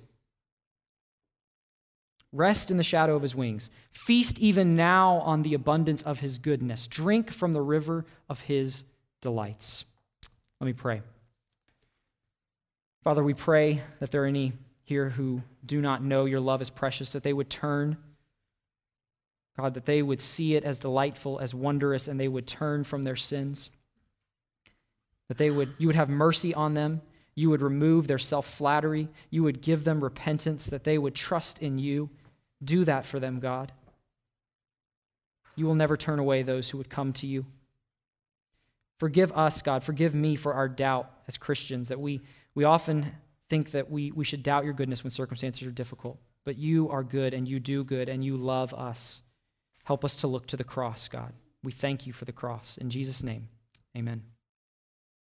Rest in the shadow of his wings. Feast even now on the abundance of his goodness. Drink from the river of his delights. Let me pray. Father, we pray that there are any here who do not know your love is precious, that they would turn, God, that they would see it as delightful, as wondrous, and they would turn from their sins. That they would, you would have mercy on them. You would remove their self-flattery. You would give them repentance, that they would trust in you. Do that for them, God. You will never turn away those who would come to you. Forgive us, God. Forgive me for our doubt as Christians, that we, we often think that we, we should doubt your goodness when circumstances are difficult. But you are good, and you do good, and you love us. Help us to look to the cross, God. We thank you for the cross. In Jesus' name, amen.